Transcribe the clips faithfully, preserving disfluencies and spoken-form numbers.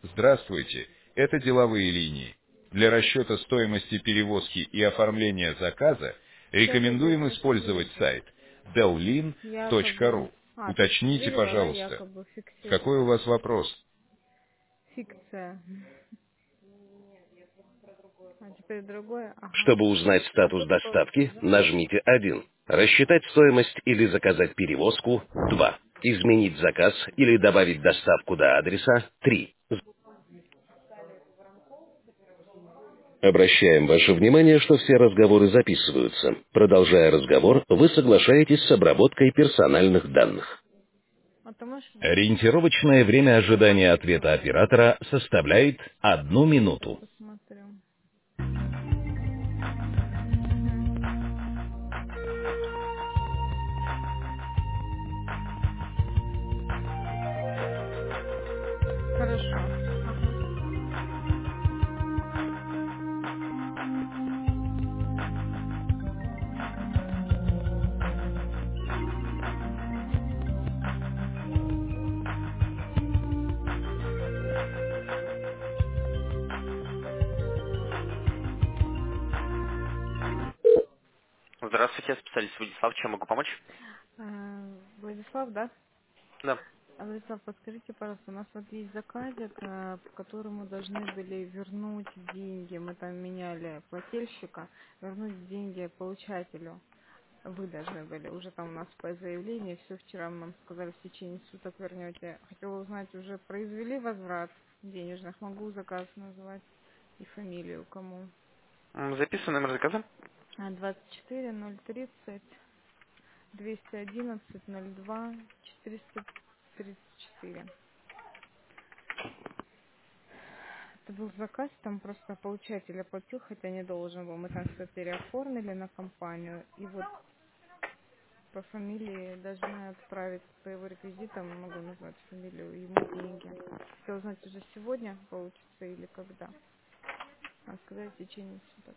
Здравствуйте, это деловые линии. Для расчета стоимости перевозки и оформления заказа Сейчас рекомендуем задержите, использовать подождите. сайт dellin точка Якобы... ру. А, то есть Уточните, вывела, да, пожалуйста, якобы какой у фиксировала. вас вопрос? Фикция. А теперь другое, ага. Чтобы узнать А статус сколько получится, доставки, да? нажмите один. Рассчитать стоимость или заказать перевозку– два. Изменить заказ или добавить доставку до адреса– три. Обращаем ваше внимание, что все разговоры записываются. Продолжая разговор, вы соглашаетесь с обработкой персональных данных. А ты можешь быстрее? Ориентировочное время ожидания ответа оператора составляет одну Сейчас минуту. посмотрю. Угу. Хорошо. Ага. Здравствуйте, специалист Владислав, чем могу помочь? Э, Владислав, да? Да. А, Владислав, подскажите, пожалуйста, у нас вот есть заказик, э, по которому должны были вернуть деньги. Мы там меняли плательщика, вернуть деньги получателю. Вы должны были. Уже там у нас по заявлению, все вчера нам сказали, в течение суток вернете. Хотела узнать, уже произвели возврат денежных? Могу заказ назвать и фамилию кому. М, Записывай номер заказа. А, двадцать четыре ноль тридцать двести одиннадцать ноль два четыреста тридцать четыре. Это был заказ, там просто получатель оплатил, хотя не должен был. Мы там все переоформили на компанию. И вот по фамилии должны отправить по его реквизитам, могу назвать фамилию, ему деньги. Хотела узнать, уже сегодня получится или когда. А сказать в течение суток.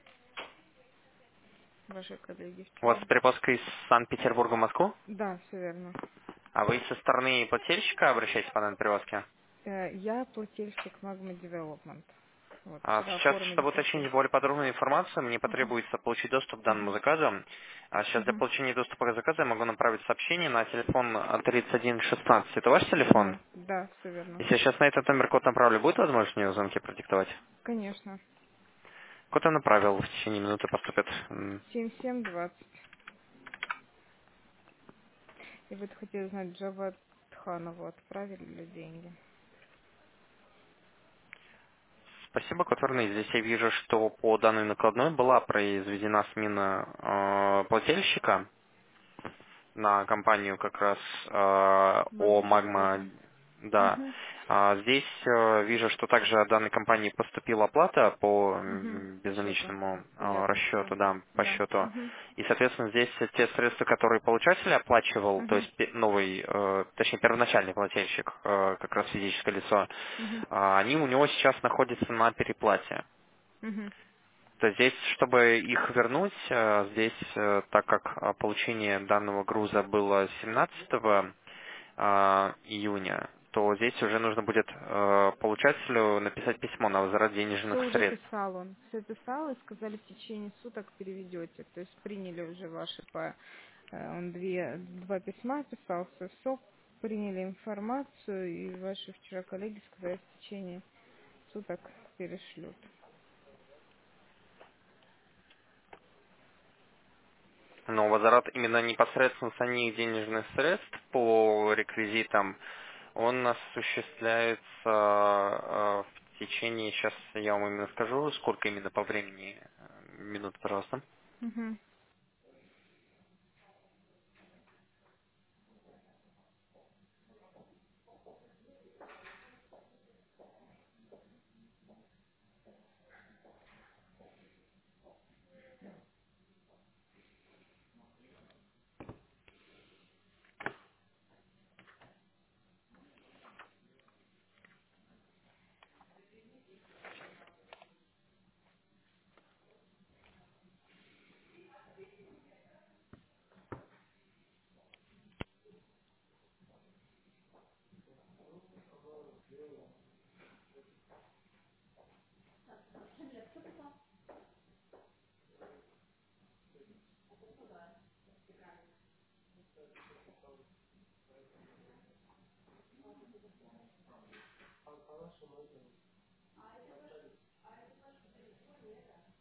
Ваши коллеги У вас вчера. перевозка из Санкт-Петербурга в Москву? Да, все верно. А вы со стороны плательщика обращаетесь по данной перевозке? Э, Я плательщик Magma Development. Вот, А вчера сейчас, оформили чтобы платеж. уточнить более подробную информацию, мне Ага. потребуется получить доступ к данному Угу. заказу. А сейчас для Угу. получения доступа к заказу я могу направить сообщение на телефон тридцать один шестнадцать. Это ваш телефон? Да, да, все верно. Если я сейчас на этот номер код направлю, будет возможность мне в звонке продиктовать? Конечно. Код я направил, в течение минуты поступит. М, семь семь двадцать. И вот хотели знать, Джава Тханову отправили ли деньги? Спасибо, Котворный. Здесь я вижу, что по данной накладной была произведена смена э, плательщика на компанию как раз э, о Magma Магма, Development. да. Угу. А здесь э, вижу, что также от данной компании поступила оплата по Угу. м, Счету. безналичному э, Понятно, все. расчету, да, по Да. счету. Угу. И, соответственно, здесь те средства, которые получатель оплачивал, то Угу. есть пе- новый, э, точнее, первоначальный плательщик, э, как раз физическое лицо, Угу. а, они у него сейчас находятся на переплате. Угу. То есть здесь, чтобы их вернуть, э, здесь, э, так как э, получение данного груза было семнадцатого э, июня, то здесь уже нужно будет э, получателю написать письмо на возврат Все денежных уже средств. писал он. Все писал и сказали, в течение суток переведете. То есть приняли уже ваши по... э, Он две, два письма писал, все, все приняли информацию, и ваши вчера коллеги сказали, в течение суток перешлют. Но возврат именно непосредственно самих денежных средств по реквизитам, он осуществляется э, в течение, сейчас я вам именно скажу, сколько именно по времени, э, минут, пожалуйста. Угу.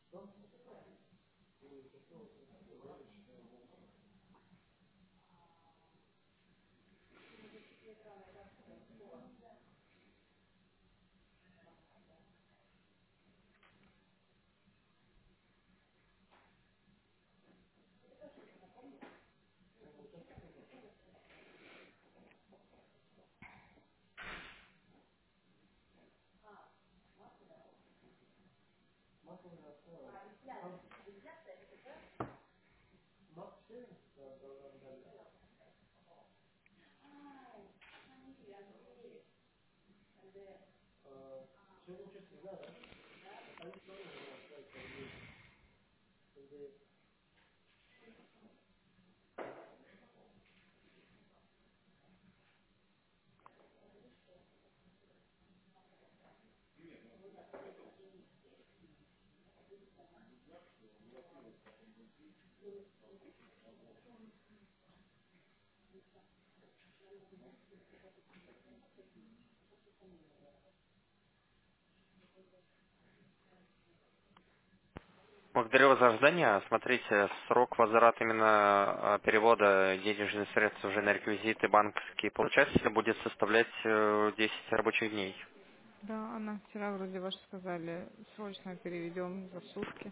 Благодарю вас за ожидание. Смотрите, срок возврата именно э, перевода денежных средств уже на реквизиты банковские получателя будет составлять э, десять рабочих дней. Да, она вчера вроде ваши сказали, срочно переведем за сутки.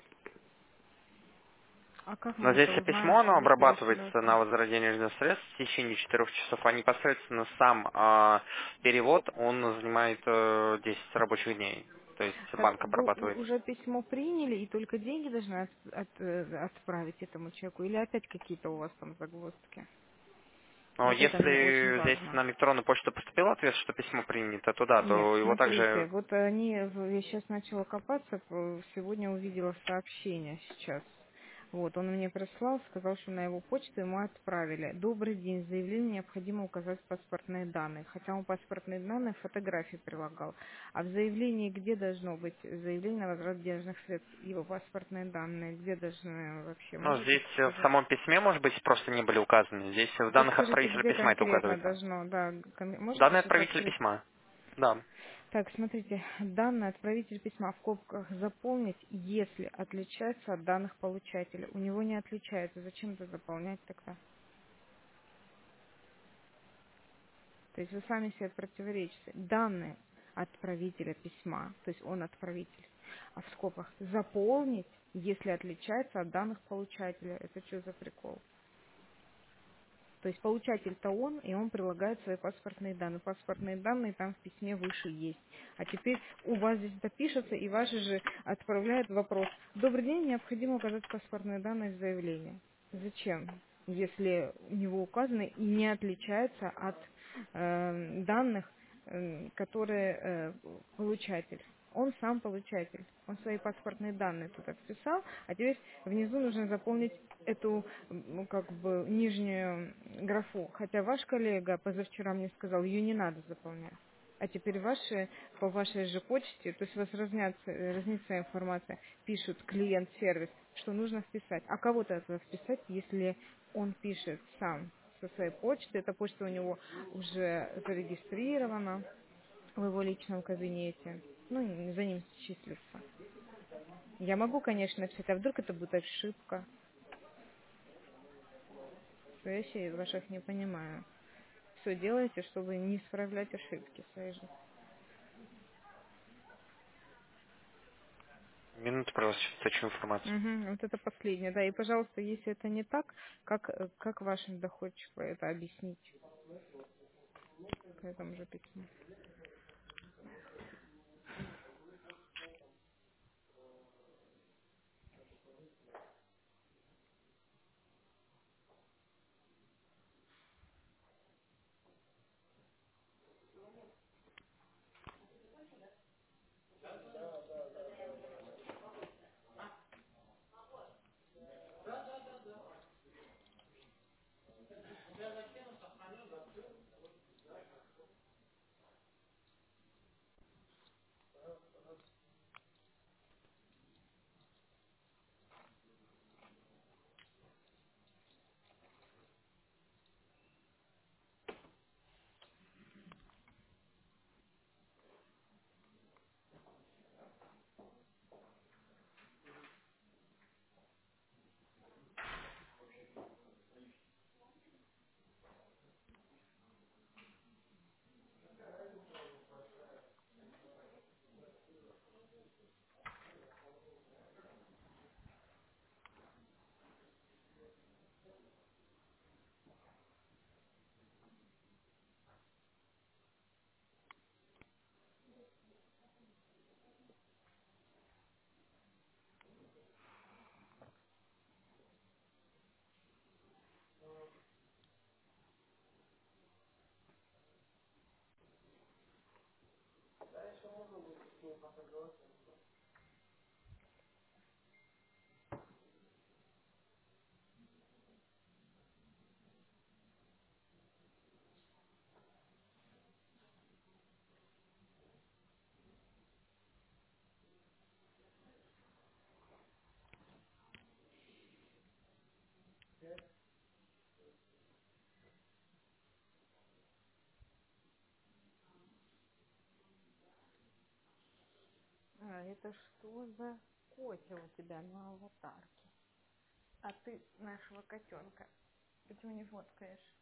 А как Но мы здесь это узнаем, письмо, что оно вы обрабатывается перешлете? на возврат денежных средств в течение четырех часов, а непосредственно сам э, перевод, он занимает э, десять рабочих дней. То есть Так банк вы обрабатывает. у- уже письмо приняли и только деньги должны от- от- э, отправить этому человеку? Или опять какие-то у вас там загвоздки? Но Вот это мне очень если здесь важно. на электронную почту поступил ответ, что письмо принято, то да, Нет, то его смотрите, также... вот они, в- я сейчас начала копаться, п- сегодня увидела сообщение сейчас. Вот, он мне прислал, сказал, что на его почту ему отправили. Добрый день, заявление необходимо указать паспортные данные. Хотя он паспортные данные фотографии прилагал. А в заявлении где должно быть заявление на возврат денежных средств? Его паспортные данные, где должны вообще, Ну, можете здесь э, в сказать? самом письме, может быть, просто не были указаны. Здесь в Вот данных скажите, отправителя где письма это конкретно указывается. должно, да, кон- можете Данные сейчас отправителя открыть? письма. Да. Так, смотрите, данные отправитель письма в скобках заполнить, если отличается от данных получателя. У него не отличается. Зачем это заполнять тогда? То есть вы сами себе противоречите. Данные отправителя письма, то есть он отправитель, а в скобках заполнить, если отличается от данных получателя. Это что за прикол? То есть получатель-то он, и он прилагает свои паспортные данные. Паспортные данные там в письме выше есть. А теперь у вас здесь это пишется, и ваши же отправляют вопрос. Добрый день, необходимо указать паспортные данные в заявлении. Зачем? Если у него указаны и не отличается от э, данных, э, которые э, получатель. Он сам получатель. Он свои паспортные данные туда вписал, а теперь внизу нужно заполнить эту, ну, как бы, нижнюю графу. Хотя ваш коллега позавчера мне сказал, ее не надо заполнять. А теперь ваши, по вашей же почте, то есть у вас разнятся, э, разнится информация, пишут клиент-сервис, что нужно вписать. А кого-то это вписать, если он пишет сам со своей почты, эта почта у него уже зарегистрирована в его личном кабинете, ну, и за ним числится. Я могу, конечно, написать, а вдруг это будет ошибка. Вещей ваших не понимаю. Все делаете, чтобы не исправлять ошибки свои же. Минуту, пожалуйста, точную информацию. Угу, вот это последнее, да. И, пожалуйста, если это не так, как, э, как вашим доходчику это объяснить к этому же письму? А, это что за котя у тебя на аватарке? А ты нашего котенка почему не фоткаешь?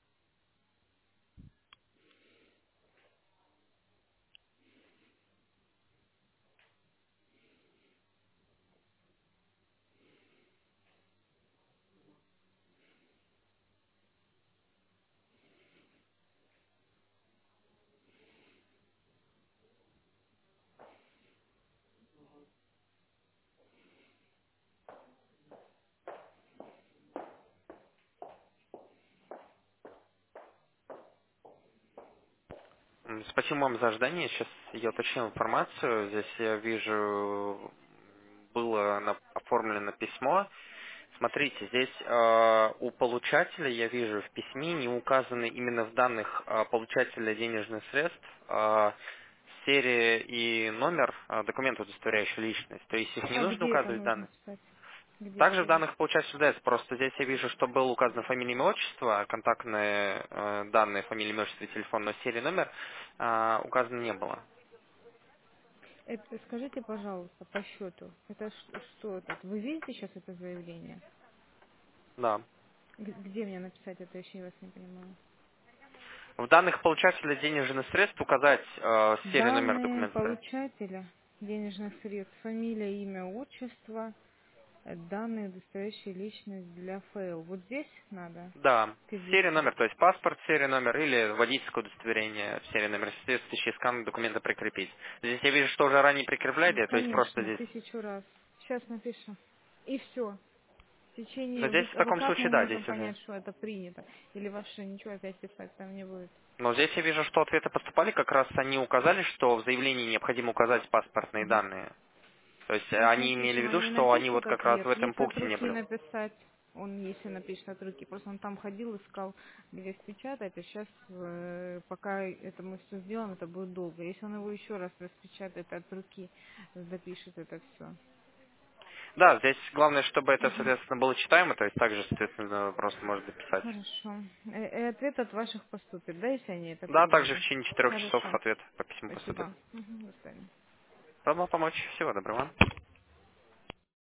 М, Спасибо вам за ожидание. Сейчас я уточнил информацию. Здесь я вижу, было на- оформлено письмо. Смотрите, здесь э, у получателя, я вижу, в письме не указаны именно в данных э, получателя денежных средств э, серия и номер э, документа, удостоверяющего личность. То есть их не А нужно где это указывать в нужно данных. писать? Где Также в серия? данных получателя ДЭС, просто здесь я вижу, что было указано фамилия, имя, отчество, а контактные э, данные, фамилия, имя, отчество и телефон, но серии номер э, указано не было. Это, скажите, пожалуйста, по счету, это ш- что это? Вы видите сейчас это заявление? Да. Г- Где мне написать это, еще я вас не понимаю. В данных получателя денежных средств указать э, серию номер Данные документа. получателя денежных средств, фамилия, имя, отчество, э, данные, удостоверяющие личность для ФЭО. Вот здесь надо Да. Серия вписывать. номер, то есть паспорт, серия номер или водительское удостоверение, серия номер, соответствующий скан документа прикрепить. Здесь я вижу, что уже ранее Ну, прикрепляли, то есть просто конечно, здесь. тысячу раз. Сейчас напишу. И все. В Но течение... здесь Вы, в вы таком как мы случае, да, можем здесь уже. понять, что это принято? Или ваше ничего опять писать там не будет? Но здесь я вижу, что ответы поступали, как раз они указали, что в заявлении необходимо указать паспортные Мгм. данные. То есть э, Сейчас они имели в напишем. виду, Они что они напишут вот как раз в ответ. этом Если от пункте не руки были. написать, он если напишет от руки. Просто он там ходил, искал, где распечатать, а сейчас, пока это мы все сделаем, это будет долго. Если он его еще раз распечатает от руки, допишет это все. Да, здесь главное, чтобы это, Угу. соответственно, было читаемо, то есть также, соответственно, просто можно дописать. Хорошо. Э, И ответ от ваших поступит, да, если они это Да, также примут? в течение четырех часов Хорошо. ответ по письму поступит. Спасибо. Мгм. До свидания. Рад был помочь. Всего доброго.